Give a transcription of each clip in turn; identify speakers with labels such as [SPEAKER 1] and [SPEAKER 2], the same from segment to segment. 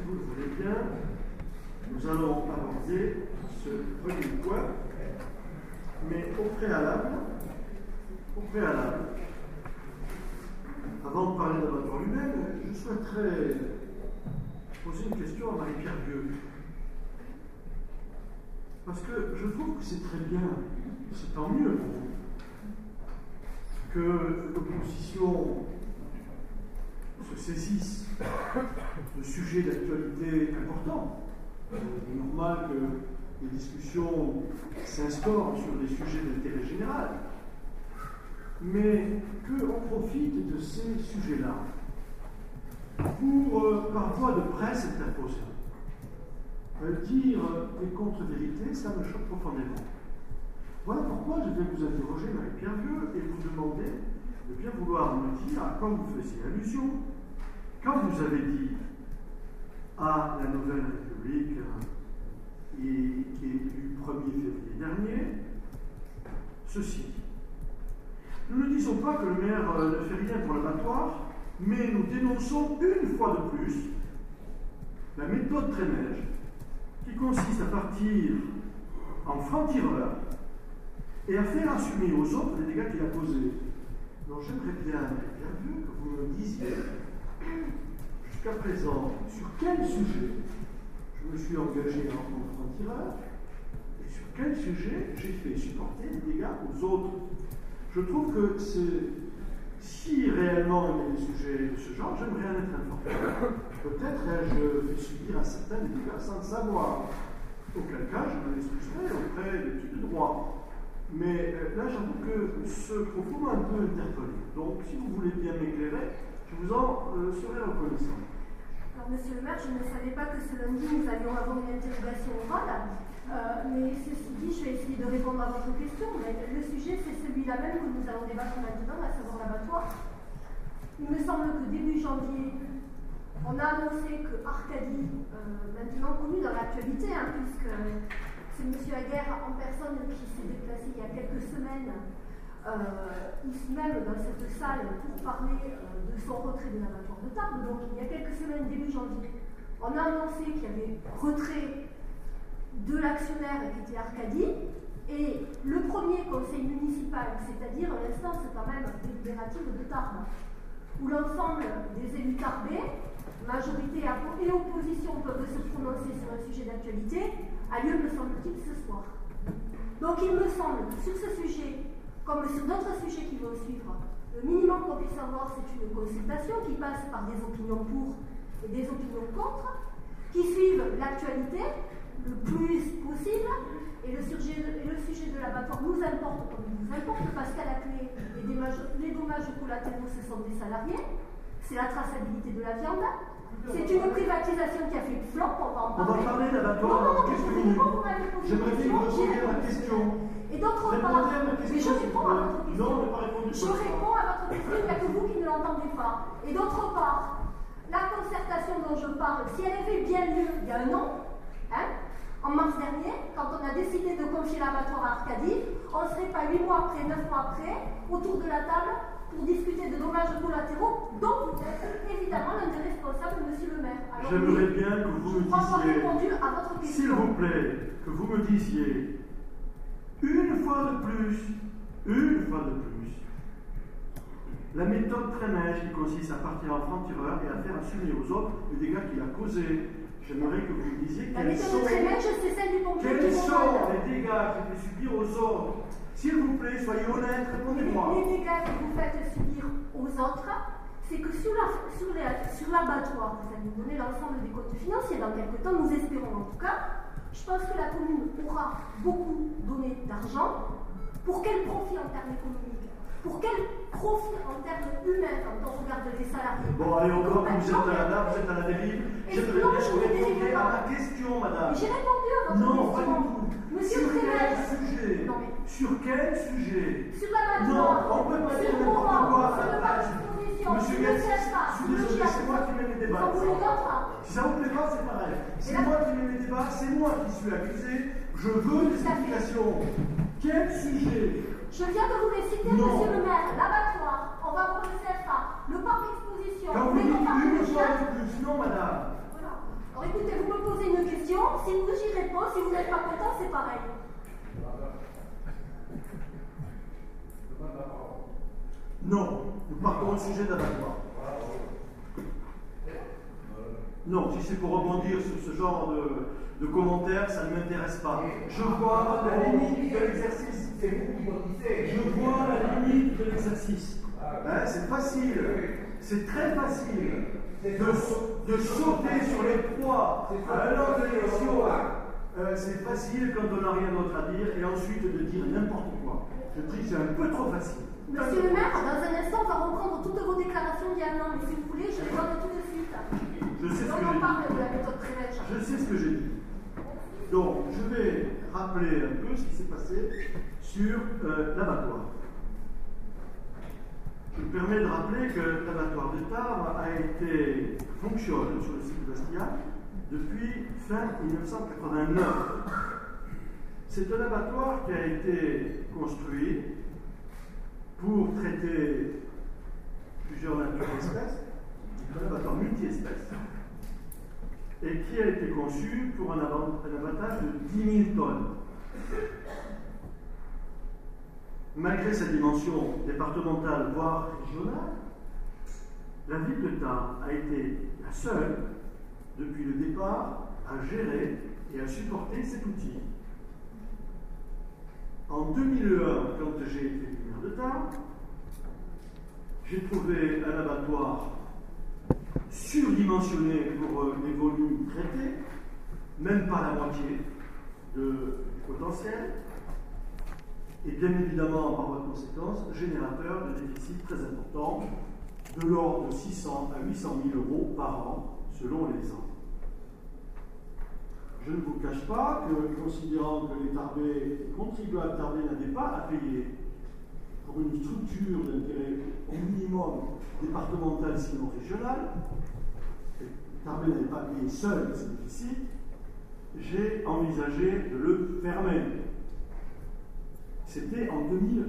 [SPEAKER 1] vous le voulez bien, nous allons aborder ce premier point, mais au préalable, avant de parler de l'abattoir lui-même, je souhaiterais poser une question à Marie-Pierre Vieux. Parce que je trouve que c'est très bien, c'est tant mieux pour vous, que l'opposition se saisisse de sujets d'actualité importants. Il est normal que les discussions s'instaurent sur des sujets d'intérêt général, mais qu'on profite de ces sujets-là pour, par voie de presse interposée, dire des contre-vérités, ça me choque profondément. Voilà pourquoi je vais vous interroger, Marie-Pierre Vieux, et vous demander de bien vouloir me dire à quoi vous faisiez allusion quand vous avez dit à la Nouvelle République qui est du 1er février dernier ceci. Nous ne disons pas que le maire ne fait rien pour l'abattoir, mais nous dénonçons une fois de plus la méthode Trémège qui consiste à partir en franc-tireur et à faire assumer aux autres les dégâts qu'il a causés. Donc j'aimerais bien que vous me disiez, jusqu'à présent, sur quel sujet je me suis engagé en tant que franc-tireur et sur quel sujet j'ai fait supporter les dégâts aux autres. Je trouve que si réellement il y a des sujets de ce genre, j'aimerais en être informé. Peut-être ai-je fait subir à certains des dégâts sans le savoir. Auquel cas, je me l'excuserai auprès des types de droit. Mais là, j'avoue que ce propos m'a un peu interpellé. Donc, si vous voulez bien m'éclairer, je vous en serai reconnaissant.
[SPEAKER 2] Alors, monsieur le maire, je ne savais pas que ce lundi, nous allions avoir une interrogation orale. Mais ceci dit, je vais essayer de répondre à votre question. Mais le sujet, c'est celui-là même que nous allons débattre maintenant, à savoir l'abattoir. Il me semble que début janvier, on a annoncé que Arcadie, maintenant connu dans l'actualité, puisque c'est M. Aguerre en personne qui s'est déplacé il y a quelques semaines, ici même dans cette salle, pour parler de son retrait de l'abattoir de Tarbes. Donc il y a quelques semaines, début janvier, on a annoncé qu'il y avait retrait de l'actionnaire qui était Arcadie, et le premier conseil municipal, c'est-à-dire l'instance quand même délibérative de Tarbes, où l'ensemble des élus tarbais, majorité et opposition, peuvent se prononcer sur un sujet d'actualité, a lieu, me semble-t-il, ce soir. Donc il me semble que sur ce sujet, comme sur d'autres sujets qui vont suivre, le minimum qu'on puisse avoir, c'est une consultation qui passe par des opinions pour et des opinions contre, qui suivent l'actualité le plus possible, et le sujet de l'abattoir nous importe comme il nous importe, parce qu'à la clé, les dommages collatéraux, ce sont des salariés, c'est la traçabilité de la viande, c'est une privatisation qui a fait flop, on va en parler.
[SPEAKER 1] On va parler d'abattoir dans quelques minutes. J'aimerais bien que vous répondiez à ma question.
[SPEAKER 2] Et d'autre part, mais je réponds à votre question.
[SPEAKER 1] Non, on n'a pas répondu.
[SPEAKER 2] Je réponds à votre question, il n'y a que vous qui ne l'entendez pas. Et d'autre part, la concertation dont je parle, si elle avait bien lieu il y a un an, en mars dernier, quand on a décidé de confier l'abattoir à Arcadie, on ne serait pas 8 mois après, 9 mois après, autour de la table pour discuter de dommages collatéraux dont vous êtes évidemment l'un des responsables, monsieur le maire.
[SPEAKER 1] J'aimerais bien que vous me disiez,
[SPEAKER 2] répondu à votre question.
[SPEAKER 1] s'il vous plaît, que vous me disiez une fois de plus, la méthode Trémège qui consiste à partir en franc-tireur et à faire assumer aux autres les dégâts qu'il a causés. J'aimerais que vous me disiez quels sont les dégâts qu'il fait subir aux autres. S'il vous plaît, soyez honnête, répondez-moi.
[SPEAKER 2] Les dégâts que vous faites subir aux autres, c'est que sur l'abattoir, vous allez nous donner l'ensemble des comptes financiers dans quelques temps, nous espérons en tout cas. Je pense que la commune aura beaucoup donné d'argent. Pour quel profit en termes économiques? Pour quel profit en termes humains quand on regarde les salariés?
[SPEAKER 1] Bon, allez, on voit que vous êtes à la dérive. J'aimerais bien que vous répondiez à ma question, madame.
[SPEAKER 2] J'ai répondu à votre question.
[SPEAKER 1] Non, pas du tout.
[SPEAKER 2] Monsieur
[SPEAKER 1] sur quel
[SPEAKER 2] Trémège.
[SPEAKER 1] sujet? Sur quel sujet?
[SPEAKER 2] Sur l'abattoir.
[SPEAKER 1] Non, on ne peut pas dire n'importe quoi.
[SPEAKER 2] Sur le parc d'exposition.
[SPEAKER 1] Monsieur Gatsby, je suis désolé, c'est moi qui mets les débats. Si ça vous plaît pas, c'est pareil. C'est moi qui mets les débats, c'est moi qui suis accusé. Je veux des explications. Quel sujet?
[SPEAKER 2] Je viens de vous les citer, monsieur le maire. L'abattoir, on va voir le CFA, le parc d'exposition.
[SPEAKER 1] Quand vous dites une fois de plus, non, madame.
[SPEAKER 2] Voilà. Alors écoutez, vous me posez une question, si j'y réponds, si vous n'êtes pas content, c'est pareil.
[SPEAKER 1] Non, nous partons au sujet d'abattoir. Non, si c'est pour rebondir sur ce genre de commentaires, ça ne m'intéresse pas. Je vois la limite de l'exercice.
[SPEAKER 3] C'est vous qui bondissez.
[SPEAKER 1] Je vois la limite de l'exercice. Hein, c'est facile, c'est très facile de sauter sur les proies à l'heure de l'élection. C'est facile quand on n'a rien d'autre à dire et ensuite de dire n'importe quoi. Je dis que c'est un peu trop facile.
[SPEAKER 2] Monsieur le maire, dans un instant, on va reprendre toutes vos déclarations d'il y a un an, mais si vous voulez, je les donne tout de suite.
[SPEAKER 1] Je sais ce que
[SPEAKER 2] on
[SPEAKER 1] j'ai
[SPEAKER 2] en parle
[SPEAKER 1] dit.
[SPEAKER 2] de la méthode Trélèche.
[SPEAKER 1] Je sais ce que j'ai dit. Donc, je vais rappeler un peu ce qui s'est passé sur l'abattoir. Je me permets de rappeler que l'abattoir de Tarbes fonctionne sur le site de Bastia depuis fin 1989. C'est un abattoir qui a été construit pour traiter plusieurs natures d'espèces, un abattoir multi-espèces, et qui a été conçu pour un abattage de 10 000 tonnes. Malgré sa dimension départementale, voire régionale, la ville de Tarbes a été la seule, depuis le départ, à gérer et à supporter cet outil. En 2001, quand j'ai été maire de Tarbes, j'ai trouvé un abattoir surdimensionné pour les volumes traités, même pas la moitié du potentiel, et bien évidemment, par voie de conséquence, générateur de déficits très importants, de l'ordre de 600 à 800 000 euros par an, selon les ans. Je ne vous cache pas que, considérant que les contribuables tarbais n'avaient pas à payer pour une structure d'intérêt au minimum départemental, sinon régional, Tarbais n'avait pas payé seul ces déficits, j'ai envisagé de le fermer. C'était en 2001.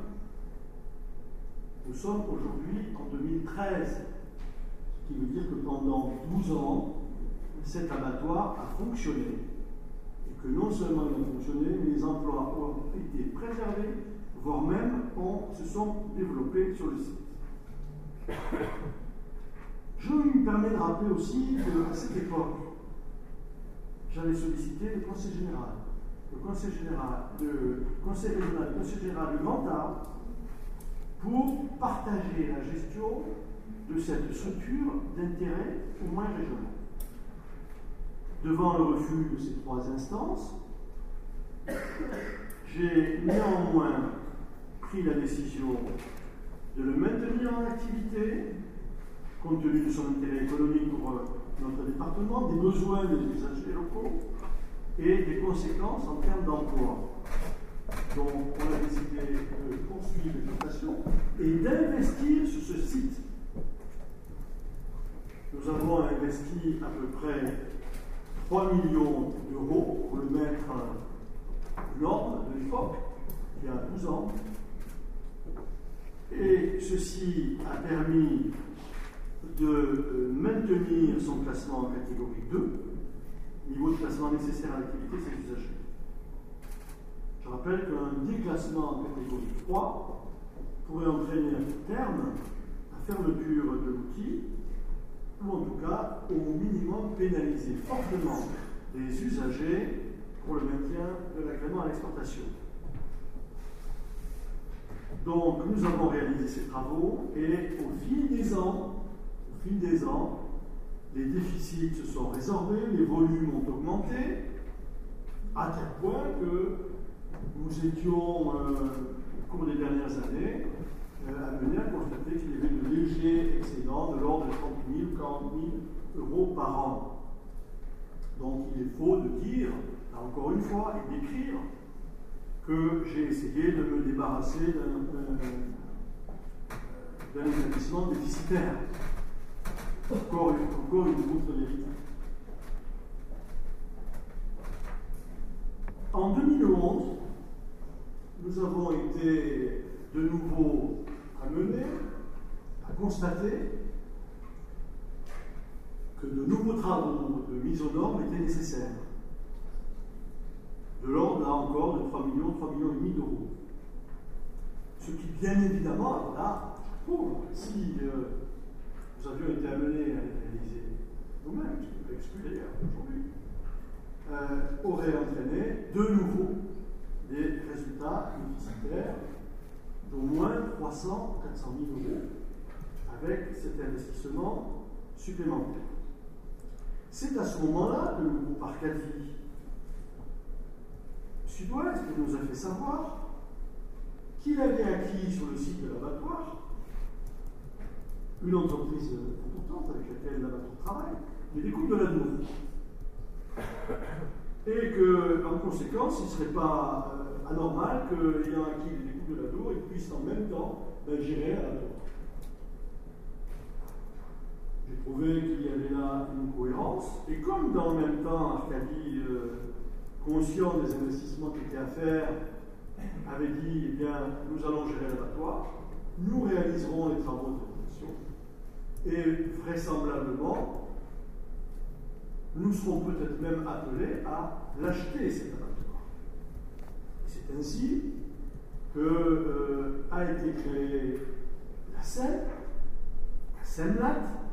[SPEAKER 1] Nous sommes aujourd'hui en 2013, ce qui veut dire que pendant 12 ans, cet abattoir a fonctionné. Et que non seulement il a fonctionné, mais les emplois ont été préservés, voire même se sont développés sur le site. Je me permets de rappeler aussi qu'à cette époque, j'avais sollicité le Conseil général, le Conseil régional, le Conseil général du Grand Tarbes, pour partager la gestion de cette structure d'intérêt au moins régional. Devant le refus de ces trois instances, j'ai néanmoins pris la décision de le maintenir en activité, compte tenu de son intérêt économique pour notre département, des besoins des usagers locaux et des conséquences en termes d'emploi. Donc, on a décidé de poursuivre l'exploitation et d'investir sur ce site. Nous avons investi à peu près 3 millions d'euros pour le mettre aux normes de l'époque, il y a 12 ans. Et ceci a permis de maintenir son classement en catégorie 2, niveau de classement nécessaire à l'activité de ses usagers. Je rappelle qu'un déclassement en catégorie 3 pourrait entraîner à terme la fermeture de l'outil, ou en tout cas, au minimum, pénaliser fortement les usagers pour le maintien de l'agrément à l'exportation. Donc, nous avons réalisé ces travaux et au fil des ans, les déficits se sont résorbés, les volumes ont augmenté, à tel point que nous étions, au cours des dernières années, amenés à constater qu'il y avait de légers excédents de l'ordre de 30 000 ou 40 000 euros par an. Donc il est faux de dire, là encore une fois, et d'écrire, que j'ai essayé de me débarrasser d'un établissement déficitaire. Encore une autre vérité. En 2011, nous avons été de nouveau amenés à constater que de nouveaux travaux de mise aux normes étaient nécessaires. De l'ordre, là encore, de 3 millions et demi d'euros. Ce qui, bien évidemment, là, si nous avions été amenés à les réaliser nous-mêmes, ce qui n'est pas exclu d'ailleurs aujourd'hui, aurait entraîné de nouveau des résultats déficitaires d'au moins 300 à 400 000 euros avec cet investissement supplémentaire. C'est à ce moment-là que le groupe Arcadie Sud-Ouest nous a fait savoir qu'il avait acquis sur le site de l'abattoir une entreprise importante avec laquelle l'abattoir travaille, qui découpe de la nourriture. Et que, en conséquence, il ne serait pas anormal qu'ayant acquis les découpes de la nourriture, il puisse en même temps gérer l'abattoir. J'ai trouvé qu'il y avait là une cohérence, et comme dans le même temps, Arcadie, conscient des investissements qui étaient à faire, avait dit, eh bien, nous allons gérer l'abattoir, nous réaliserons les travaux de rénovation, et vraisemblablement, nous serons peut-être même appelés à l'acheter, cet abattoir. C'est ainsi que a été créée la SEM, la SEMLAT,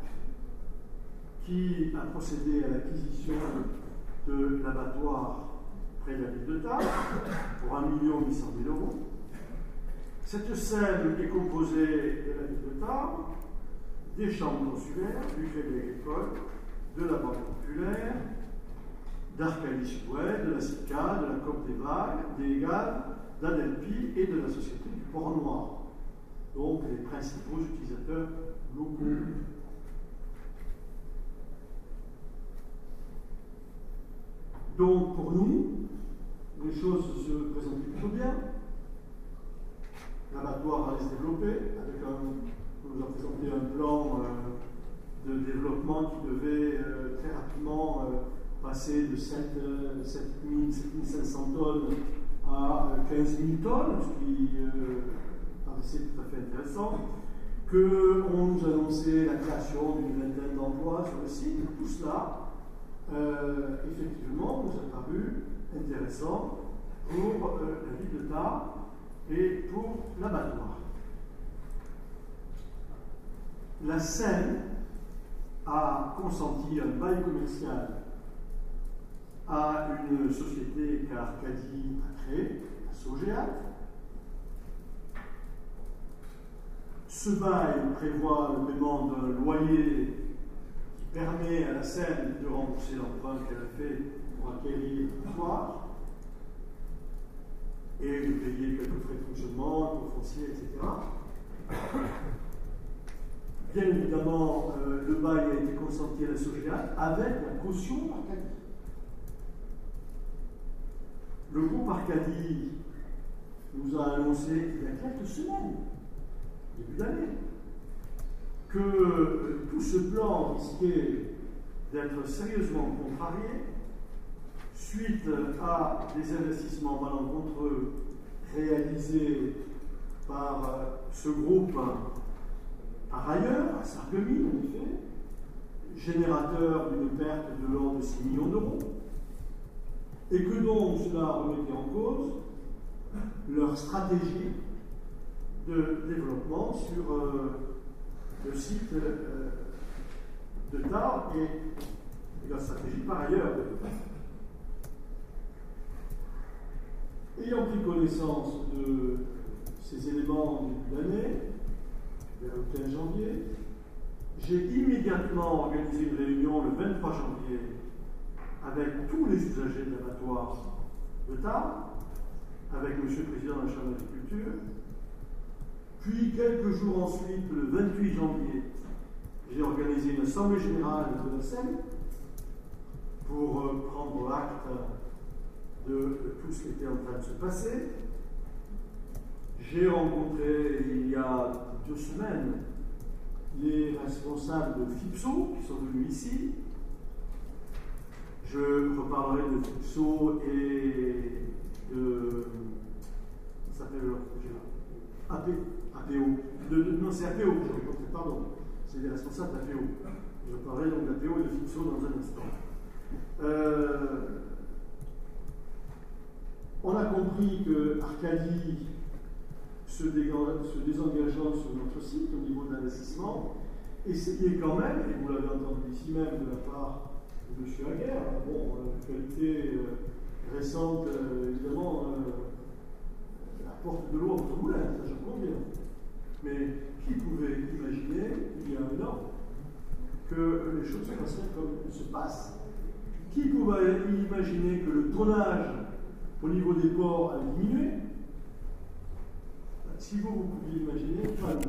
[SPEAKER 1] qui a procédé à l'acquisition de l'abattoir près de la ville de Tarbes pour 1 800 000 euros. Cette SEM est composée de la ville de Tarbes, des chambres consulaires, du Crédit Agricole, de la Banque Populaire, d'Arcadie Sud-Ouest, de la SICA, de la COP des Gaves, d'Adelpi et de la Société du Port Noir, donc les principaux utilisateurs locaux. Donc pour nous, les choses se présentaient plutôt bien. L'abattoir allait se développer avec on nous a présenté un plan de développement qui devait très rapidement passer de 7 500 tonnes à 15 000 tonnes, ce qui paraissait tout à fait intéressant. Qu'on nous annonçait la création d'une vingtaine d'emplois sur le site. Tout cela, effectivement, nous a paru intéressant pour la ville de Tarbes et pour l'abattoir. La SEM a consenti un bail commercial à une société qu'Arcadie a créée, la Sogéat. Ce bail prévoit le paiement d'un loyer qui permet à la SEM de rembourser l'emprunt qu'elle a fait pour acquérir l'abattoir et de payer quelques frais de fonctionnement, pour foncier, etc. Bien évidemment, le bail a été consenti à la Sogéat avec la caution Arcadie. Le groupe Arcadie nous a annoncé il y a quelques semaines, début d'année, que tout ce plan risquait d'être sérieusement contrarié suite à des investissements malencontreux réalisés par ce groupe par ailleurs, à Sarreguemines en effet, générateur d'une perte de l'ordre de 6 millions d'euros, et que donc cela remettait en cause leur stratégie de développement sur le site de Tarbes et leur stratégie par ailleurs. Ayant pris connaissance de ces éléments du début d'année, vers le 15 janvier, j'ai immédiatement organisé une réunion le 23 janvier avec tous les usagers de l'abattoir de Tarbes, avec M. le Président de la Chambre d'agriculture. Puis, quelques jours ensuite, le 28 janvier, j'ai organisé une assemblée générale de la SEM pour prendre acte de tout ce qui était en train de se passer. J'ai rencontré, il y a 2 semaines, les responsables de FIPSO qui sont venus ici. Je reparlerai de FIPSO et de. Ça s'appelle leur projet là. APO. Non, c'est APO, pardon. C'est les responsables d'APO. Je parlerai donc d'APO et de FIPSO dans un instant. On a compris que Arcadie, se désengageant sur notre site au niveau de l'investissement, essayait quand même, et vous l'avez entendu ici même de la part de M. Aguerre, bon, l'actualité récente, évidemment, apporte de l'eau à votre moulin, ça j'en conviens. Mais qui pouvait imaginer, il y a un an, que les choses se passeraient comme elles se passent? Qui pouvait imaginer que le tonnage au niveau des ports allait diminuer? Si vous pouviez imaginer, pas nous.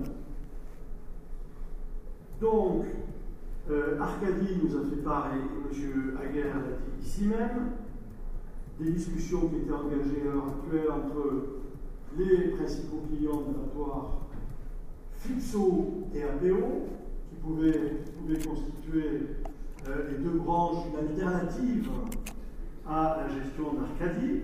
[SPEAKER 1] Donc, Arcadie nous a fait part, et M. Aguerre l'a dit ici même, des discussions qui étaient engagées à l'heure actuelle entre les principaux clients de l'abattoir FIPSO et APO, qui pouvaient constituer les deux branches d'une alternative à la gestion d'Arcadie.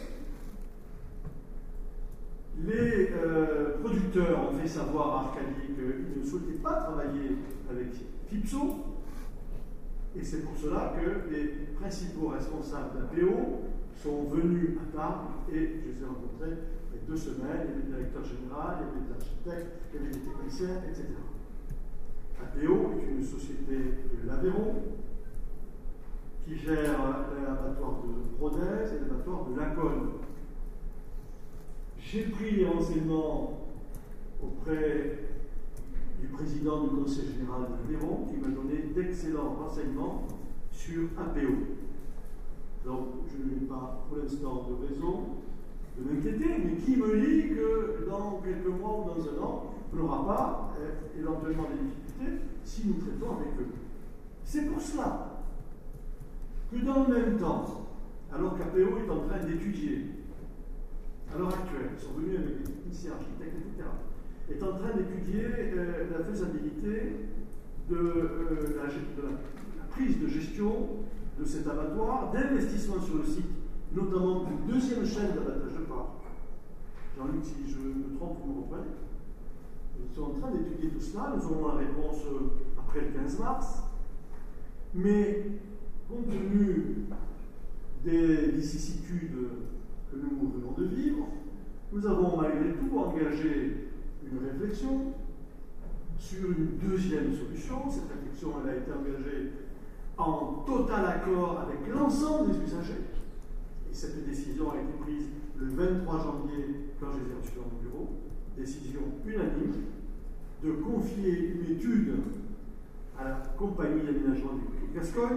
[SPEAKER 1] Les producteurs ont fait savoir à Arcadie qu'ils ne souhaitaient pas travailler avec FIPSO, et c'est pour cela que les principaux responsables d'APO sont venus à table, et je les ai rencontrés il y a 2 semaines, il y avait le directeur général, il y avait des architectes, il y avait des techniciens, etc. APO est une société de l'Aveyron qui gère l'abattoir de Rodez et l'abattoir de Laconne. J'ai pris les renseignements auprès du président du conseil général de l'Aveyron qui m'a donné d'excellents renseignements sur APO. Donc, je n'ai pas pour l'instant de raison de m'inquiéter, mais qui me dit que dans quelques mois ou dans un an, on n'aura pas éventuellement des difficultés si nous traitons avec eux. C'est pour cela que dans le même temps, alors qu'APO est en train d'étudier, à l'heure actuelle, ils sont venus avec des techniciens, architectes, etc., est en train d'étudier la faisabilité de la prise de gestion de cet abattoir, d'investissement sur le site, notamment d'une deuxième chaîne d'abattage de porc. Jean-Luc, si je me trompe, vous me reprenez. Ils sont en train d'étudier tout cela, nous aurons la réponse après le 15 mars, mais compte tenu des vicissitudes que nous venons de vivre, nous avons malgré tout engagé une réflexion sur une deuxième solution. Cette réflexion elle a été engagée en total accord avec l'ensemble des usagers. Et cette décision a été prise le 23 janvier quand je les ai reçus dans mon bureau. Décision unanime de confier une étude à la compagnie d'aménagement du Côte de Gascogne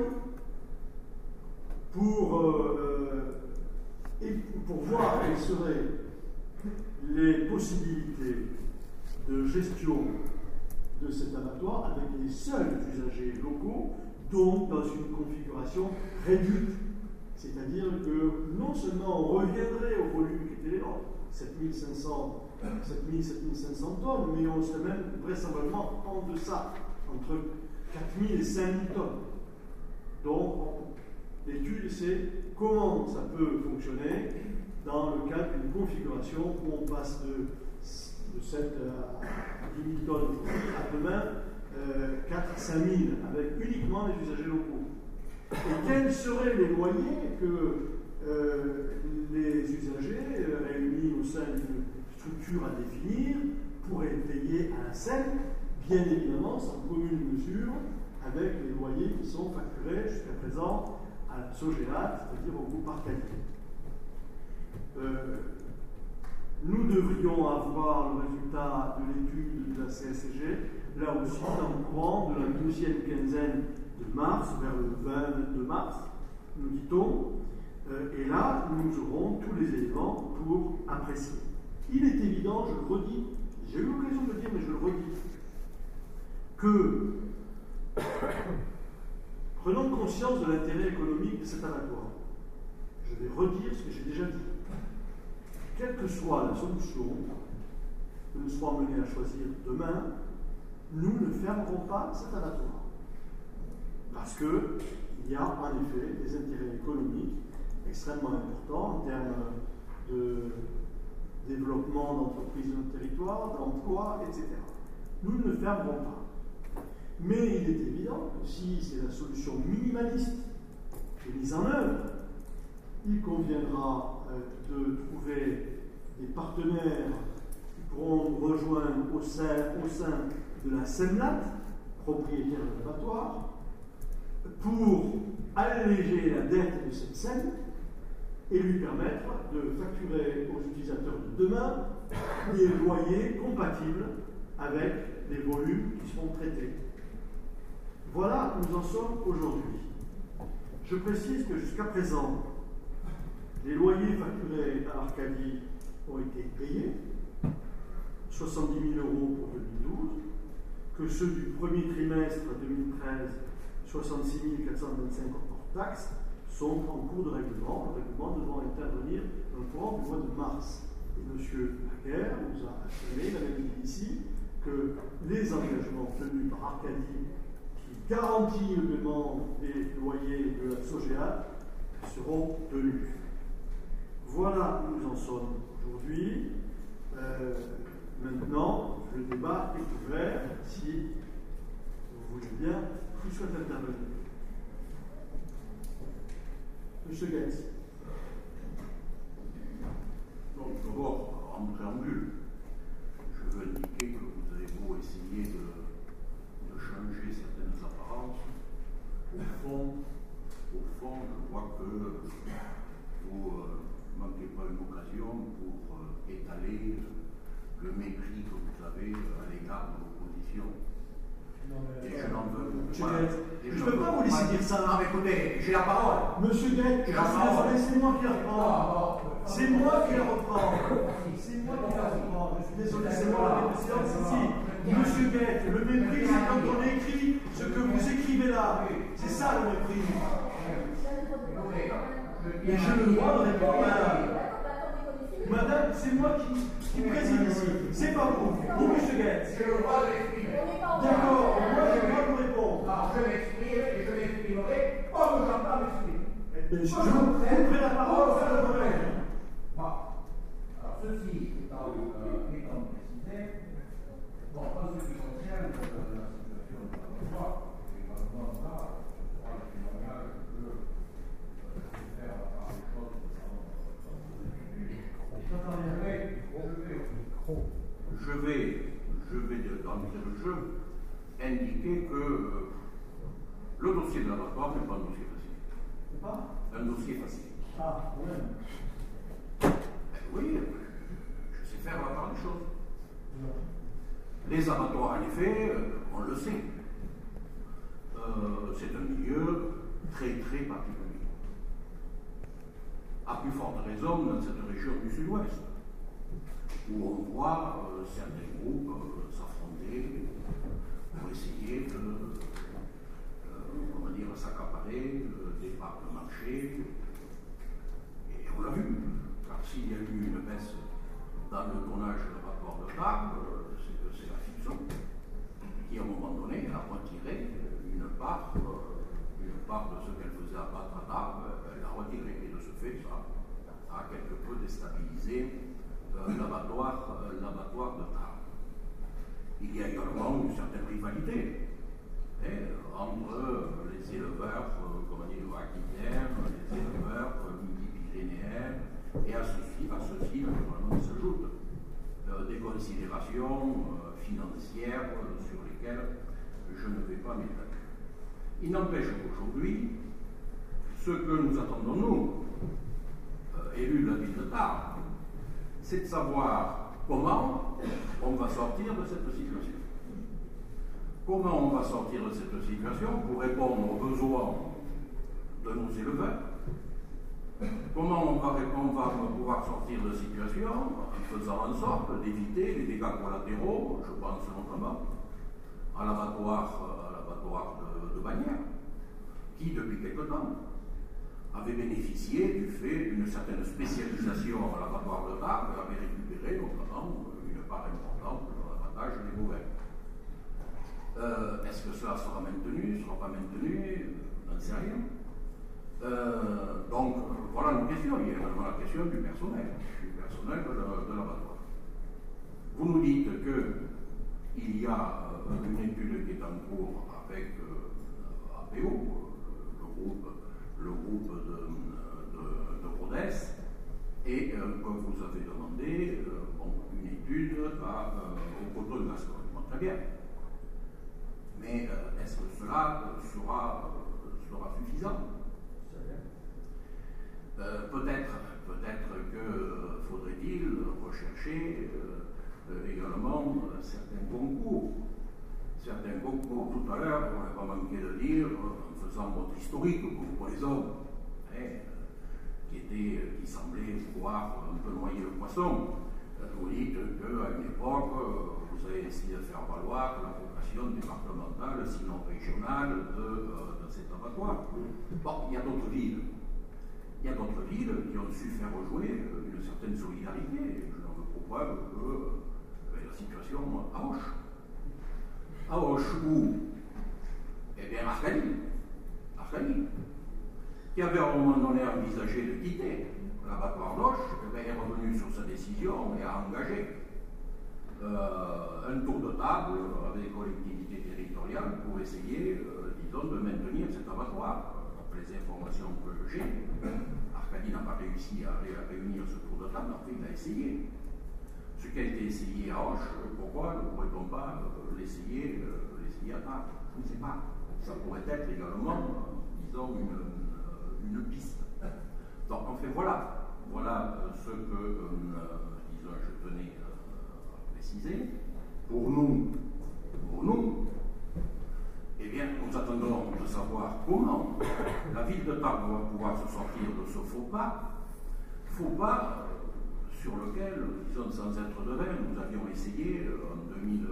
[SPEAKER 1] pour voir quelles seraient les possibilités de gestion de cet abattoir avec les seuls usagers locaux, donc dans une configuration réduite. C'est-à-dire que non seulement on reviendrait au volume qui était les nôtres, 7500 tonnes, mais on serait même vraisemblablement en deçà, entre 4000 et 5000 tonnes. Donc, l'étude, c'est comment ça peut fonctionner dans le cadre d'une configuration où on passe de 7 à 10 000 tonnes aujourd'hui à demain 4 à 5 000, avec uniquement les usagers locaux. Et quels seraient les moyens que les usagers réunis au sein d'une structure à définir pourraient payer à la scène, bien évidemment sans commune mesure avec les loyers qui sont facturés jusqu'à présent à la Sogélat, c'est-à-dire au groupe Arcadie. Nous devrions avoir le résultat de l'étude de la CSCG, là aussi dans le courant de la deuxième quinzaine de mars, vers le 22 mars, nous dit-on, et là, nous aurons tous les éléments pour apprécier. Il est évident, je le redis, j'ai eu l'occasion de le dire, mais je le redis, que prenons conscience de l'intérêt économique de cet abattoir. Je vais redire ce que j'ai déjà dit. Quelle que soit la solution que nous serons amenés à choisir demain, nous ne fermerons pas cet abattoir. Parce qu'il y a en effet des intérêts économiques extrêmement importants en termes de développement d'entreprises de notre territoire, d'emploi, etc. Nous ne fermerons pas. Mais il est évident que si c'est la solution minimaliste qui est mise en œuvre, il conviendra de trouver des partenaires qui pourront nous rejoindre au sein de la SEMLAT, propriétaire de l'abattoir, pour alléger la dette de cette SEM et lui permettre de facturer aux utilisateurs de demain des loyers compatibles avec les volumes qui seront traités. Voilà où nous en sommes aujourd'hui. Je précise que jusqu'à présent, les loyers facturés à Arcadie ont été payés, 70 000 € pour 2012, que ceux du premier trimestre 2013, 66 425 hors taxes, sont en cours de règlement, le règlement devant intervenir dans le courant du mois de mars. Et M. Laguerre nous a affirmé, il avait dit ici, que les engagements tenus par Arcadie, qui garantit le paiement des loyers de la SOGEA, seront tenus. Voilà où nous en sommes aujourd'hui. Maintenant, le débat est ouvert. Si vous voulez bien, qui souhaite intervenir. Monsieur Gaël.
[SPEAKER 3] Donc, d'abord, en préambule, je veux indiquer que vous avez beau essayer de changer certaines apparences. Au fond, je vois que vous ne manquez pas une occasion pour étaler le mépris que vous avez à l'égard de l'opposition. Et je n'en veux pas.
[SPEAKER 1] Je ne peux pas vous laisser dire ça.
[SPEAKER 3] Non, mais écoutez, j'ai la parole.
[SPEAKER 1] Monsieur Guette, je suis désolé, c'est moi qui la reprends. C'est moi qui la reprends. C'est moi qui la reprends. Je suis désolé, c'est moi la présidente ici. Monsieur Guette, le mépris, c'est quand on écrit ce que vous écrivez là. C'est ça le mépris. Et j'ai le droit de répondre, madame. Madame, c'est moi qui préside ici. C'est pas vous. Vous, monsieur Guette.
[SPEAKER 3] J'ai le droit de l'exprimer.
[SPEAKER 1] D'accord, moi j'ai le droit de vous répondre.
[SPEAKER 3] Alors je m'exprime et je m'exprimerai comme j'entends m'exprimer.
[SPEAKER 1] Je vous couperai la parole au faire le problème.
[SPEAKER 3] Alors ceci étant précisé, bon, en ce qui concerne la situation de l'abattoir, également là, je crois que le témoignage peut faire par les choses je vais d'entrée de jeu indiquer que le dossier de l'abattoir n'est pas un dossier facile.
[SPEAKER 1] C'est pas
[SPEAKER 3] un dossier facile.
[SPEAKER 1] Ah, oui.
[SPEAKER 3] Oui, je sais faire la part des choses. Les abattoirs, en effet, on le sait. C'est un milieu très très particulier. À plus forte raison dans cette région du Sud-Ouest, où on voit certains groupes s'affronter pour essayer de s'accaparer des parts de marché. Et on l'a vu, car s'il y a eu une baisse dans le tonnage de rapport de Tarbes, c'est que c'est la fiction qui, à un moment donné, a retiré une part de ce qu'elle faisait abattre à Tarbes, elle l'a retiré. Et de ce fait, ça a quelque peu déstabilisé l'abattoir de Tarbes. Il y a également une certaine rivalité entre les éleveurs aquitaines, les éleveurs midi-pyrénéens, et à ceci, naturellement, s'ajoutent des considérations financières sur lesquelles je ne vais pas m'étaler. Il n'empêche qu'aujourd'hui, ce que nous attendons, nous, élus de la ville de Tarbes, c'est de savoir comment on va sortir de cette situation. Comment on va sortir de cette situation pour répondre aux besoins de nos éleveurs? Comment on va pouvoir sortir de cette situation en faisant en sorte d'éviter les dégâts collatéraux? Je pense notamment à l'abattoir de Bagnères, qui depuis quelque temps avait bénéficié du fait d'une certaine spécialisation à l'abattoir de Tarbes et avait récupéré notamment une part importante de l'abattage des bovins. Est-ce que cela sera maintenu, ne sera pas maintenu? On n'en sait rien. Donc, voilà une question. Il y a également la question du personnel de l'abattoir. Vous nous dites il y a une étude qui est en cours avec APO, le groupe de Rodez, et comme vous avez demandé, une étude au coteau de Gascogne. Bon, très bien. Mais est-ce que cela sera suffisant? Peut-être que faudrait-il rechercher également certains concours. Certains concours, tout à l'heure, on n'a pas manqué de dire, en faisant votre historique pour les hommes, qui semblait pouvoir un peu noyer le poisson. Vous dites qu'à une époque, vous avez essayé de faire valoir la vocation départementale, sinon régionale, de cet abattoir. Bon, il y a d'autres villes. Il y a d'autres villes qui ont su faire rejouer une certaine solidarité. Je n'en veux pour preuve que la situation à Auch. À Auch où? Eh bien, Arcadie, qui avait à un moment donné envisagé de quitter l'abattoir d'Auch, est revenu sur sa décision et a engagé un tour de table avec les collectivités territoriales pour essayer, disons, de maintenir cet abattoir. Après les informations que j'ai, Arcadie n'a pas réussi à réunir ce tour de table, après il a essayé. Ce qui a été essayé à Auch, pourquoi ne pourrait-on pas l'essayer à Tarbes? Je ne sais pas. Ça pourrait être également, disons, une piste. Donc, en fait, voilà ce que, disons, je tenais à préciser. Pour nous, eh bien, nous attendons de savoir comment la ville de Tarbes va pouvoir se sortir de ce faux pas sur lequel, disons, sans être devin, nous avions essayé en 2011,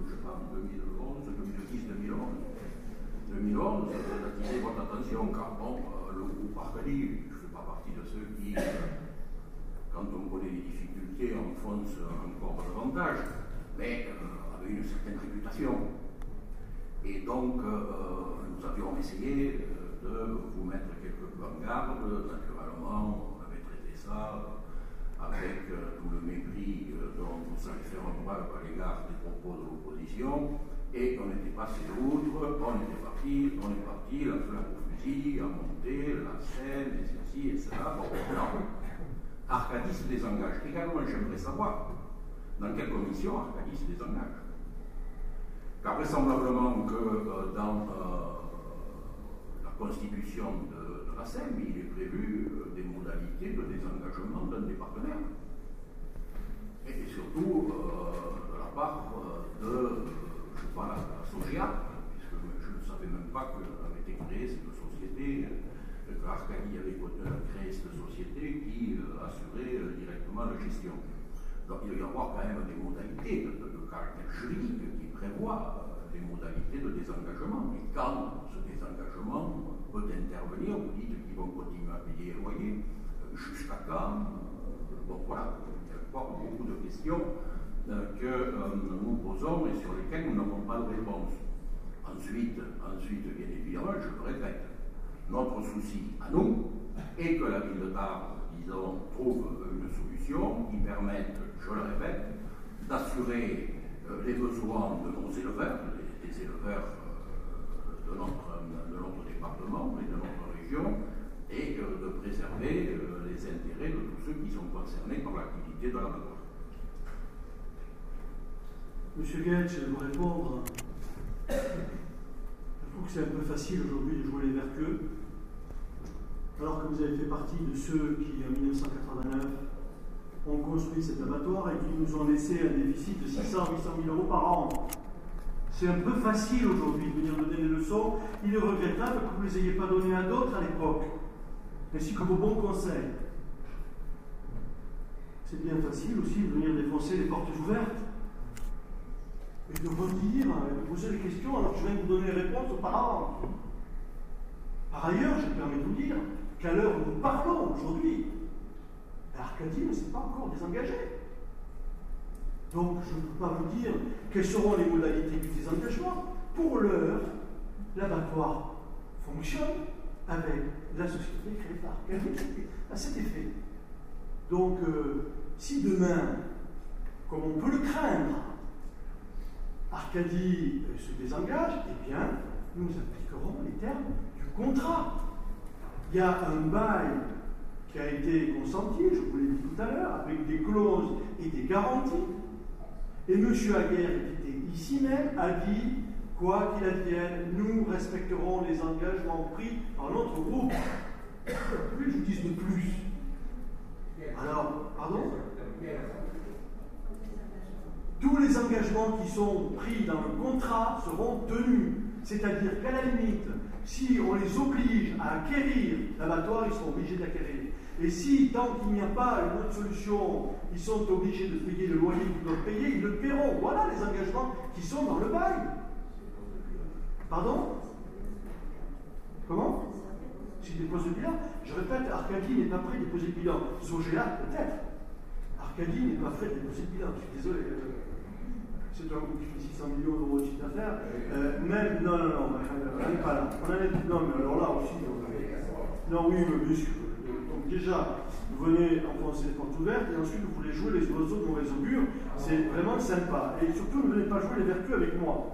[SPEAKER 3] 2011, d'attirer votre attention, car le groupe Arcadie, je ne fais pas partie de ceux qui, quand on connaît les difficultés, enfoncent encore davantage, mais avait une certaine réputation. Et donc, nous avions essayé de vous mettre quelque peu en garde. Naturellement, on avait traité ça avec tout le mépris dont vous savez faire preuve à l'égard des propos de l'opposition. Et on était passé outre, on est parti, la fleur au fusil, à monter, la scène, et ceci, et cela. Bon, non. Arcadie se désengage. Également, j'aimerais savoir dans quelle commission Arcadie se désengage. Car vraisemblablement que dans la constitution de la SEM, il est prévu des modalités de désengagement d'un des partenaires. Et surtout de la part de la SOGEA, puisque je ne savais même pas qu'avait été créée cette société, que Arcadie avait créé cette société qui assurait directement la gestion. Donc il va y avoir quand même des modalités de caractère juridique qui prévoient les modalités de désengagement. Et quand ce désengagement peut intervenir, vous dites qu'ils vont continuer à payer les loyers, jusqu'à quand? Bon voilà, il y a encore beaucoup de questions que nous posons et sur lesquelles nous n'avons pas de réponse. Ensuite, bien évidemment, je le répète, notre souci à nous est que la ville de Tarbes, disons, trouve une solution qui permette, je le répète, d'assurer les besoins de nos éleveurs, des éleveurs de notre département et de notre région, et de préserver les intérêts de tous ceux qui sont concernés par l'activité de l'abattoir.
[SPEAKER 1] Monsieur Guelch, je vais vous répondre. Je trouve que c'est un peu facile aujourd'hui de jouer les vertueux, alors que vous avez fait partie de ceux qui, en 1989, ont construit cet abattoir et qui nous ont laissé un déficit de 600 à 800 000 euros par an. C'est un peu facile aujourd'hui de venir donner des leçons. Il est regrettable que vous ne les ayez pas données à d'autres à l'époque, ainsi que vos bons conseils. C'est bien facile aussi de venir défoncer les portes ouvertes et de redire, de poser des questions alors que je viens de vous donner les réponses auparavant. Par ailleurs, je permets de vous dire qu'à l'heure où nous parlons aujourd'hui, Arcadie ne s'est pas encore désengagé. Donc, je ne peux pas vous dire quelles seront les modalités du désengagement. Pour l'heure, l'abattoir fonctionne avec la société créée par Arcadie à cet effet. Donc, si demain, comme on peut le craindre, Arcadie se désengage, eh bien, nous appliquerons les termes du contrat. Il y a un bail qui a été consenti, je vous l'ai dit tout à l'heure, avec des clauses et des garanties. Et M. Aguerre, qui était ici même, a dit, quoi qu'il advienne, nous respecterons les engagements pris par notre groupe. Plus je vous dis de plus. Alors, pardon? Tous les engagements qui sont pris dans le contrat seront tenus. C'est-à-dire qu'à la limite, si on les oblige à acquérir l'abattoir, ils seront obligés d'acquérir. Et si, tant qu'il n'y a pas une autre solution, ils sont obligés de payer le loyer qu'ils doivent payer, ils le paieront. Voilà les engagements qui sont dans le bail. Pardon? Comment? S'ils déposent le bilan, je répète, Arcadie n'est pas prêt de déposer le bilan. Sogea, peut-être. Arcadie n'est pas prêt de déposer le bilan. Je suis désolé. C'est un groupe qui fait 600 millions d'euros de chiffre d'affaires. Même, non, on n'est pas là. On en est, non, mais alors là aussi. Non, oui, mais bien sûr. Donc déjà, vous venez enfoncer les portes ouvertes et ensuite vous voulez jouer les oiseaux de mauvais augure. C'est vraiment sympa. Et surtout, ne venez pas jouer les vertus avec moi.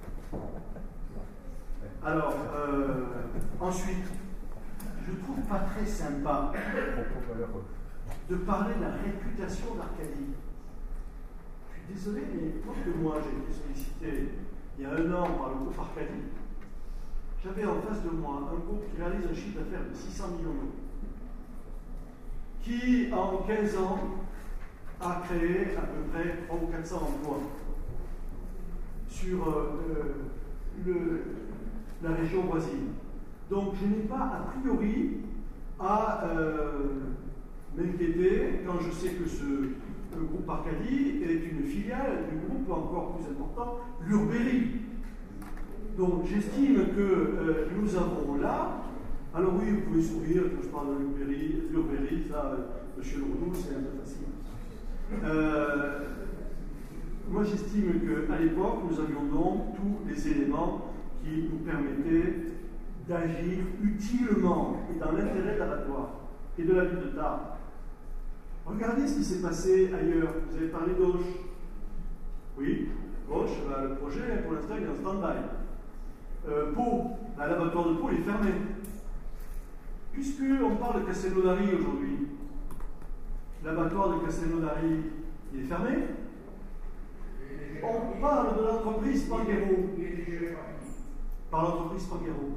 [SPEAKER 1] Alors, ensuite, je ne trouve pas très sympa de parler de la réputation d'Arcadie. Je suis désolé, mais que moi j'ai été sollicité il y a 1 an par le groupe Arcadie, j'avais en face de moi un groupe qui réalise un chiffre d'affaires de 600 millions d'euros, qui en 15 ans a créé à peu près 300 ou 400 emplois sur la région voisine. Donc je n'ai pas a priori à m'inquiéter quand je sais que le groupe Arcadie est une filiale du groupe encore plus important, l'Urberie. Donc j'estime que nous avons là, alors oui, vous pouvez sourire quand je parle de l'Urberie, ça, monsieur Leroux, c'est un peu facile. Moi j'estime qu'à l'époque, nous avions donc tous les éléments qui nous permettaient d'agir utilement et dans l'intérêt de l'abattoir et de la ville de Tarbes. Regardez ce qui s'est passé ailleurs. Vous avez parlé d'Auch. Oui, Auch, le projet, pour l'instant, il est en stand-by. Pau, l'abattoir de Pau, il est fermé. Puisqu'on parle de Castelnaudary aujourd'hui, l'abattoir de Castelnaudary, il est fermé. On parle de l'entreprise Spanghero. Par l'entreprise Spanghero.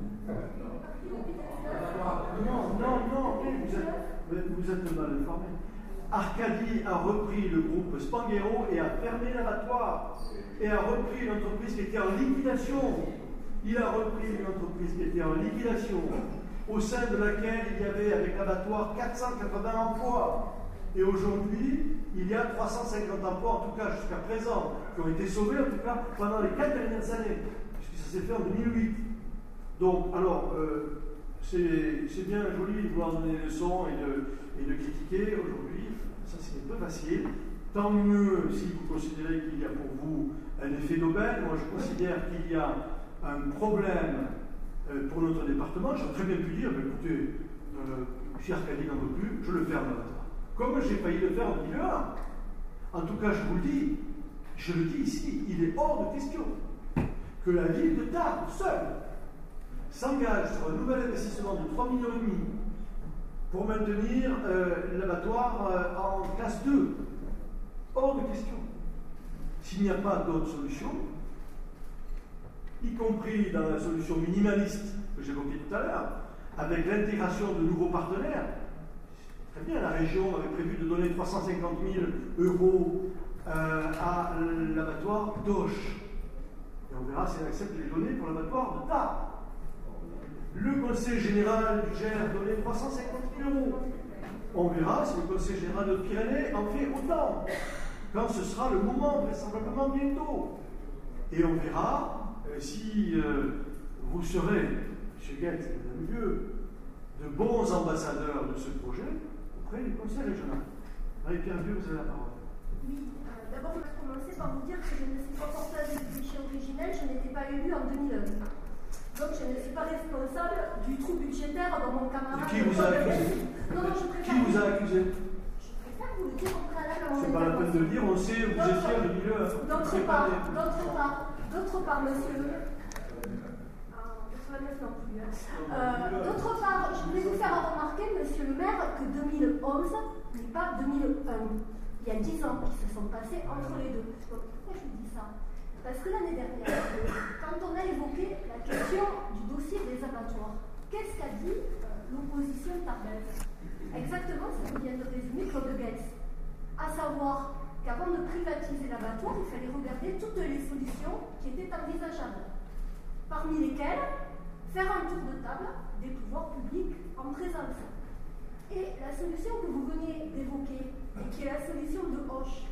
[SPEAKER 1] Non, vous êtes mal informé. Arcadie a repris le groupe Spanghero et a fermé l'abattoir. Et a repris une entreprise qui était en liquidation. Il a repris une entreprise qui était en liquidation, au sein de laquelle il y avait, avec l'abattoir, 480 emplois. Et aujourd'hui, il y a 350 emplois, en tout cas jusqu'à présent, qui ont été sauvés, en tout cas, pendant les 4 dernières années, puisque ça s'est fait en 2008. Donc, alors, c'est bien joli de vouloir donner des leçons et de critiquer aujourd'hui. Ça, c'est un peu facile. Tant mieux si vous considérez qu'il y a pour vous un effet d'aubaine. Moi, je considère qu'il y a un problème pour notre département. J'aurais très bien pu dire, écoutez, si Arcadie n'en veut plus, je le ferme l'abattoir. Comme j'ai failli le faire en 2001. En tout cas, je vous le dis, je le dis ici, il est hors de question que la ville de Tarbes, seule, s'engage sur un nouvel investissement de 3,5 millions pour maintenir l'abattoir en classe 2. Hors de question. S'il n'y a pas d'autre solution, y compris dans la solution minimaliste que j'évoquais tout à l'heure, avec l'intégration de nouveaux partenaires, très bien, la région avait prévu de donner 350 000 € à l'abattoir d'Auch. Et on verra si elle accepte de les donner pour l'abattoir de Tarbes. Le Conseil général du Gers donnait 350 000 €. On verra si le Conseil général de Pyrénées en fait autant, quand ce sera le moment, vraisemblablement bientôt. Et on verra si vous serez, M. Guetz et Mme Vieux, de bons ambassadeurs de ce projet auprès du Conseil régional. Marie-Pierre Vieux, vous avez la parole.
[SPEAKER 2] Oui, d'abord, je vais commencer par vous dire que je ne suis pas porteuse du budget originel, je n'étais pas élue en 2001. Donc je ne suis pas responsable du trou budgétaire dans mon camarade.
[SPEAKER 1] Qui vous a accusé? Qui vous a accusé?
[SPEAKER 2] Je préfère vous le dire au préalable.
[SPEAKER 1] C'est pas la peine de le dire, on sait, vous êtes fiers de dire.
[SPEAKER 2] Notre D'autre part, monsieur. D'autre part, je voulais vous faire remarquer, monsieur le maire, que 2011 n'est pas 2001. Il y a 10 ans qui se sont passés entre les deux. Donc, pourquoi je vous dis ça? Parce que l'année dernière, quand on a évoqué la question du dossier des abattoirs, qu'est-ce qu'a dit l'opposition tarbaise? Exactement ce que vient de résumer Claude Guetz. À savoir qu'avant de privatiser l'abattoir, il fallait regarder toutes les solutions qui étaient envisageables. Parmi lesquelles, faire un tour de table des pouvoirs publics en présence. Et la solution que vous veniez d'évoquer, et qui est la solution de Hoche,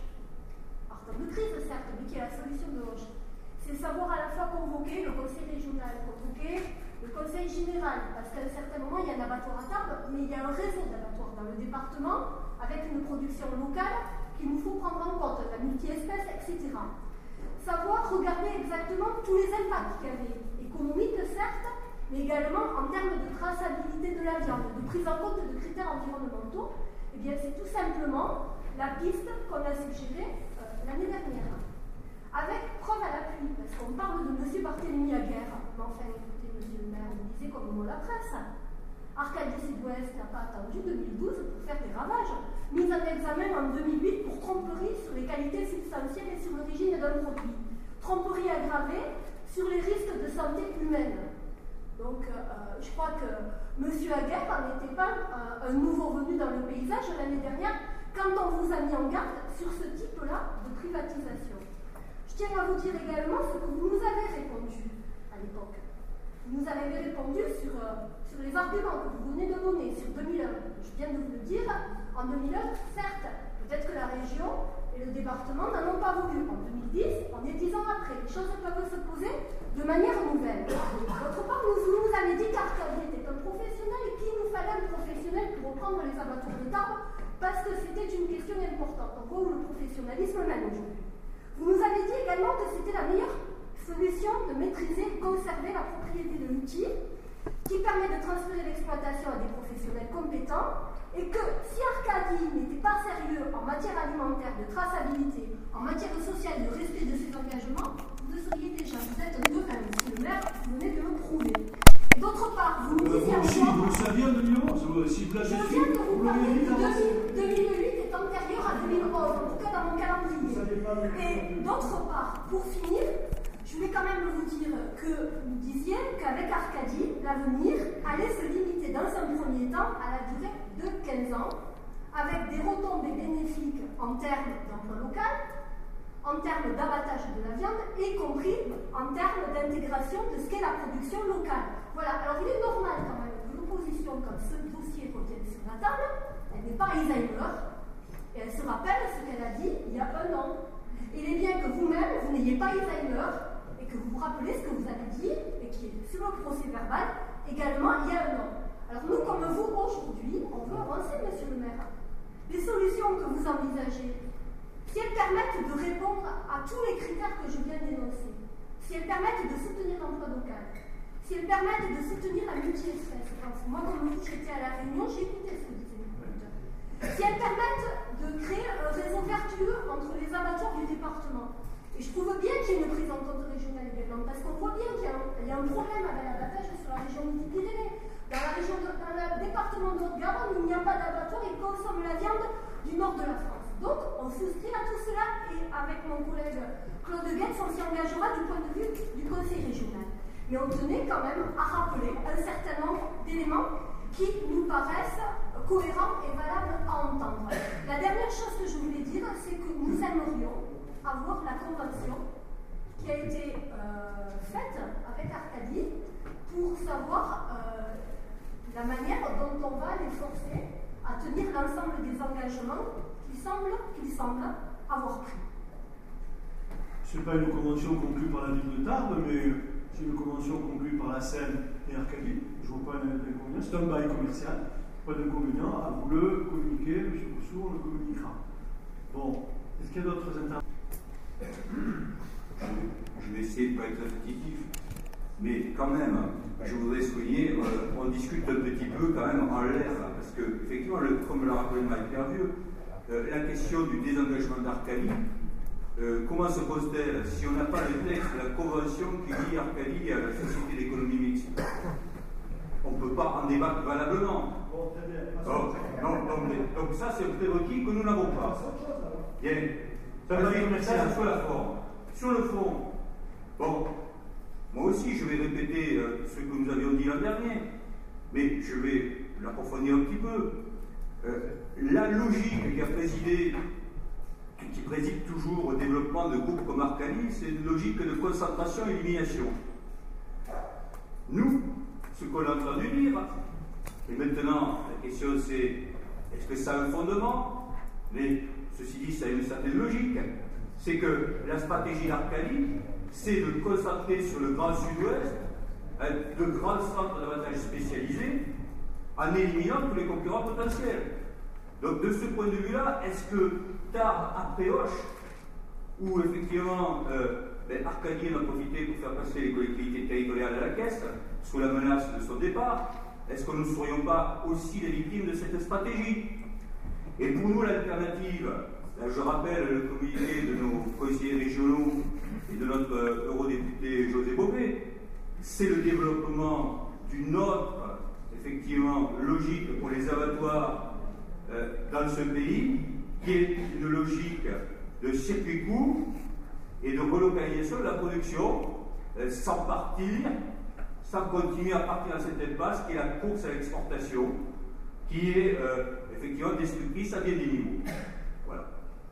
[SPEAKER 2] par temps de crise certes, mais qui est la solution de Hoche, c'est savoir à la fois convoquer le conseil régional, convoquer le conseil général, parce qu'à un certain moment, il y a un abattoir à table, mais il y a un réseau d'abattoirs dans le département, avec une production locale qu'il nous faut prendre en compte, la multi-espèce, etc. Savoir regarder exactement tous les impacts qu'il y avait, économiques certes, mais également en termes de traçabilité de la viande, de prise en compte de critères environnementaux, eh bien c'est tout simplement la piste qu'on a suggérée l'année dernière. Avec preuve à l'appui, parce qu'on parle de M. Barthélemy Aguerre, mais enfin écoutez, monsieur le maire, vous disiez comme mot la presse. Arcadie Sud-Ouest n'a pas attendu 2012 pour faire des ravages. Mise en examen en 2008 pour tromperie sur les qualités substantielles et sur l'origine d'un produit. Tromperie aggravée sur les risques de santé humaine. Donc, je crois que M. Aguerre n'était pas un nouveau venu dans le paysage l'année dernière quand on vous a mis en garde sur ce type-là de privatisation. Je tiens à vous dire également ce que vous nous avez répondu à l'époque. Vous nous avez répondu sur les arguments que vous venez de donner sur 2001. Je viens de vous le dire, en 2001, certes, peut-être que la région et le département n'en ont pas voulu. En 2010, on est 10 ans après. Les choses peuvent se poser de manière nouvelle. D'autre part, vous nous avez dit qu'Arcadie était un professionnel et qu'il nous fallait un professionnel pour reprendre les abattoirs de Tarbes parce que c'était une question importante. On voit où le professionnalisme mène aujourd'hui. Vous nous avez dit également que c'était la meilleure solution de maîtriser, conserver la propriété de l'outil qui permet de transférer l'exploitation à des professionnels compétents et que si Arcadie n'était pas sérieux en matière alimentaire, de traçabilité, en matière sociale, de respect de ses engagements, vous le seriez déjà. Vous êtes un peu même, monsieur le maire, vous venez de le prouver. Et d'autre part, vous nous disiez encore...
[SPEAKER 1] Vous le saviez en 2011, si vous l'avez
[SPEAKER 2] je viens de vous parler de 2008 est antérieur à 2011, en tout cas dans mon calendrier. Et d'autre part, pour finir, je voulais quand même vous dire que vous disiez qu'avec Arcadie, l'avenir allait se limiter dans un premier temps à la durée de 15 ans, avec des retombées bénéfiques en termes d'emploi local, en termes d'abattage de la viande, y compris en termes d'intégration de ce qu'est la production locale. Voilà, alors il est normal quand même que l'opposition, comme ce dossier revienne sur la table, elle n'est pas Alzheimer, et elle se rappelle ce qu'elle a dit il y a 1 an. Il est bien que vous-même, vous n'ayez pas Alzheimer, et que vous vous rappelez ce que vous avez dit, et qui est sur le procès verbal, également il y a 1 an. Alors nous, comme vous, aujourd'hui, on veut avancer, monsieur le maire. Les solutions que vous envisagez, si elles permettent de répondre à tous les critères que je viens d'énoncer, si elles permettent de soutenir l'emploi local, si elles permettent de soutenir la multi-espèce, moi comme vous, j'étais à La Réunion, j'ai écouté ce que disait le producteur, si elles permettent de créer un réseau vertueux entre les abattoirs du département. Et je trouve bien qu'il y ait une prise en compte régionale également, parce qu'on voit bien qu'il y a un problème avec l'abattage sur la région Midi-Pyrénées. Dans le département de Haute-Garonne, il n'y a pas d'abattoir, ils consomment la viande du nord de la France. Donc, on souscrit à tout cela, et avec mon collègue Claude Guetz, on s'y engagera du point de vue du conseil régional. Mais on tenait quand même à rappeler un certain nombre d'éléments qui nous paraissent cohérents et valables à entendre. La dernière chose que je voulais dire, c'est que nous aimerions avoir la convention qui a été faite avec Arcadie pour savoir la manière dont on va les forcer à tenir l'ensemble des engagements qu'ils semblent avoir pris.
[SPEAKER 1] Ce n'est pas une convention conclue par la ville de Tarbes, mais c'est une convention conclue par la Seine et Arcadie. Je ne vois pas d'inconvénient. C'est un bail commercial. Pas d'inconvénient. À vous le communiquer, M. Rousseau, on le communiquera. Bon, est-ce qu'il y a d'autres interventions?
[SPEAKER 4] Je vais essayer de ne pas être répétitif, mais quand même, je voudrais souligner, on discute un petit peu quand même en l'air, parce que, effectivement, comme l'a rappelé Mike Pervieux, la question du désengagement d'Arcadie, comment se pose-t-elle si on n'a pas le texte de la convention qui lie Arcadie à la Société d'économie mixte? On ne peut pas en débattre valablement.
[SPEAKER 1] Bon, très bien.
[SPEAKER 4] Donc ça, c'est un prérequis que nous n'avons pas. Bien. Ça, c'est sur la forme. Sur le fond, bon, moi aussi, je vais répéter ce que nous avions dit l'an dernier, mais je vais l'approfondir un petit peu. La logique qui a présidé, qui préside toujours au développement de groupes comme Arcadie, c'est une logique de concentration-élimination. Nous, ce qu'on a entendu dire, et maintenant, la question c'est, est-ce que ça a un fondement? Mais ceci dit, ça a une certaine logique. C'est que la stratégie d'Arcadie, c'est de concentrer sur le Grand Sud-Ouest de grands centres davantage spécialisés en éliminant tous les concurrents potentiels. Donc de ce point de vue-là, est-ce que tard après Hoche, où effectivement Arcadie en a profité pour faire passer les collectivités territoriales à la caisse, sous la menace de son départ, est-ce que nous ne serions pas aussi les victimes de cette stratégie? Et pour nous, l'alternative, là, je rappelle le communiqué de nos conseillers régionaux et de notre eurodéputé José Bové, c'est le développement d'une autre, effectivement, logique pour les abattoirs dans ce pays, qui est une logique de circuit court et de relocalisation de la production, sans continuer à partir dans cette impasse qui est la course à l'exportation, qui est effectivement destructrice à bien des niveaux. Voilà.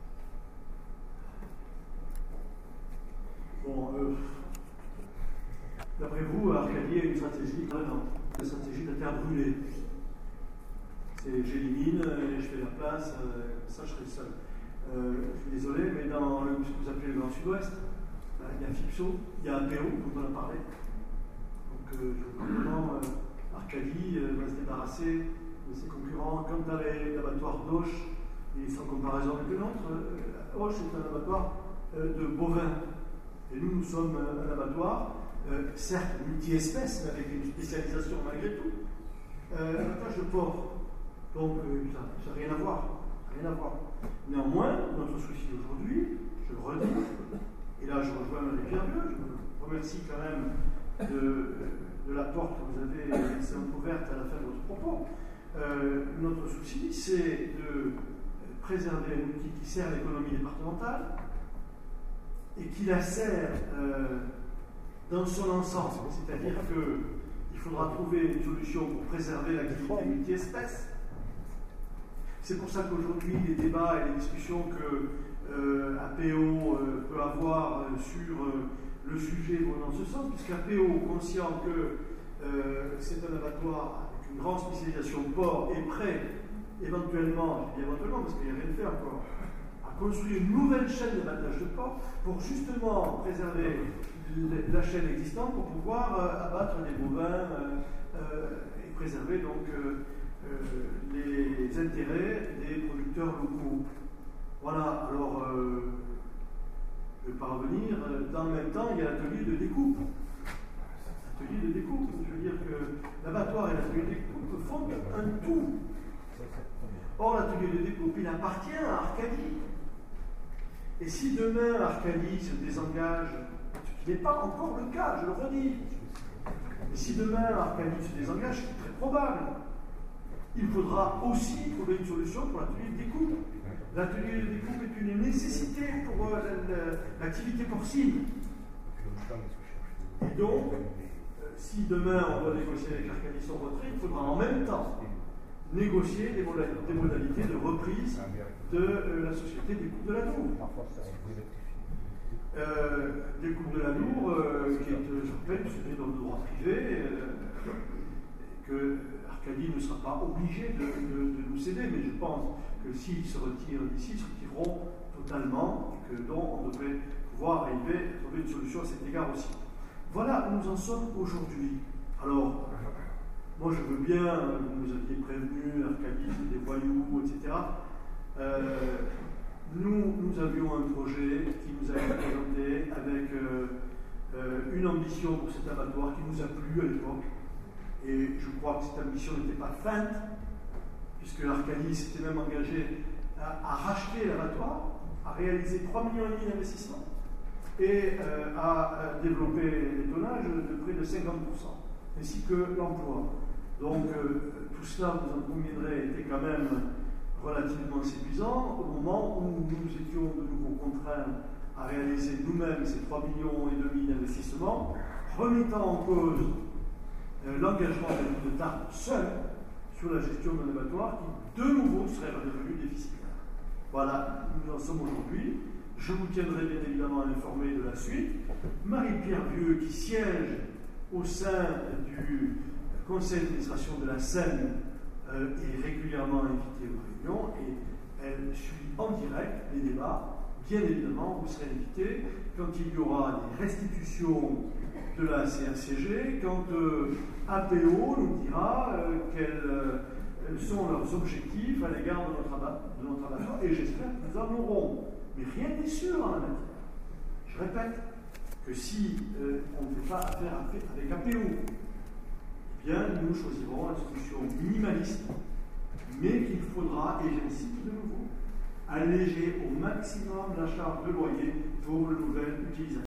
[SPEAKER 1] Bon, d'après vous, Arcadie a une stratégie une stratégie de terre brûlée. C'est j'élimine, je fais la place, ça je serai seul. Je suis désolé, mais dans ce que vous appelez le Grand Sud-Ouest, il y a FIPSO, il y a APO, dont on a parlé. Donc, je vois comment Arcadie va se débarrasser de ses concurrents. Quant à l'abattoir d'Auch, et sans comparaison avec le nôtre, Auch est un abattoir de bovins. Et nous sommes un abattoir, certes multi-espèces, mais avec une spécialisation malgré tout, abattage de porc. Donc, ça n'a rien à voir. Rien à voir. Néanmoins, notre souci aujourd'hui, je le redis, et là je rejoins Marie-Pierre Vieux, je vous remercie quand même de la porte que vous avez laissée ouverte à la fin de votre propos. Notre souci, c'est de préserver un outil qui sert l'économie départementale et qui la sert dans son ensemble. C'est-à-dire qu'il faudra trouver une solution pour préserver l'activité multi-espèces. C'est pour ça qu'aujourd'hui, les débats et les discussions que APO peut avoir sur le sujet vont dans ce sens, puisqu'APO, conscient que c'est un abattoir avec une grande spécialisation porc, est prêt, éventuellement, je dis éventuellement parce qu'il n'y a rien de fait encore, à construire une nouvelle chaîne d'abattage de porc pour justement préserver la chaîne existante pour pouvoir abattre des bovins et préserver donc les intérêts des producteurs locaux. Voilà, alors je vais pas revenir, dans le même temps il y a l'atelier de découpe. L'atelier de découpe, je veux dire que l'abattoir et l'atelier de découpe font un tout. Or l'atelier de découpe il appartient à Arcadie. Et si demain Arcadie se désengage, ce qui n'est pas encore le cas, je le redis, et si demain Arcadie se désengage, ce qui est très probable, il faudra aussi trouver une solution pour l'atelier de découpe. L'atelier de découpe est une nécessité pour l'activité porcine. Et donc, si demain on doit négocier avec Arcadie son retrait, il faudra en même temps négocier des modalités de reprise de la société des coupes de la Nour. Des coupes de la Nour, qui est, je rappelle, une société dans le droit privé, que Arcadie ne sera pas obligé de nous céder, mais je pense que s'ils se retirent d'ici, ils se retireront totalement, et que donc on devrait pouvoir arriver à trouver une solution à cet égard aussi. Voilà où nous en sommes aujourd'hui. Alors, moi je veux bien, vous nous aviez prévenu, Arcadie, des voyous, etc. Nous avions un projet qui nous a été présenté avec une ambition pour cet abattoir qui nous a plu à l'époque. Et je crois que cette ambition n'était pas feinte, puisque Arcadie s'était même engagé à racheter l'abattoir. à réaliser 3,5 millions d'investissements et à développer les tonnages de près de 50%, ainsi que l'emploi. Donc tout cela, vous en conviendrez, était quand même relativement séduisant au moment où nous étions de nouveau contraints à réaliser nous-mêmes ces 3,5 millions d'investissements, remettant en cause l'engagement de Tarbes seul sur la gestion d'un abattoir qui, de nouveau, serait redevenu déficitaire. Voilà, nous en sommes aujourd'hui. Je vous tiendrai bien évidemment informé de la suite. Marie-Pierre Vieux, qui siège au sein du conseil d'administration de la Seine, est régulièrement invitée aux réunions et elle suit en direct les débats. Bien évidemment, vous serez invité quand il y aura des restitutions de la CRCG, quand APO nous dira quels sont leurs objectifs à l'égard de notre abattoir, et j'espère que nous en aurons. Mais rien n'est sûr en la matière. Je répète que si on ne fait pas affaire avec APO, eh bien nous choisirons la solution minimaliste, mais qu'il faudra, et j'insiste de nouveau, alléger au maximum la charge de loyer pour le nouvel utilisateur.